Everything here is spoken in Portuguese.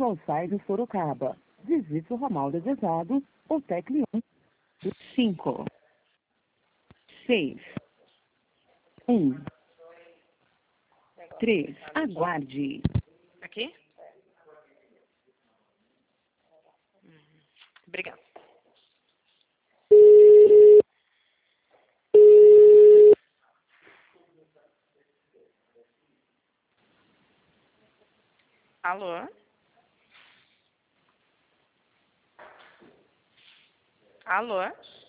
ao site Sorocaba. Digite o ramal desejado ou tecle 1. 5, 6, 1, 3. Aguarde. Aqui? Obrigada. Alô? Alô?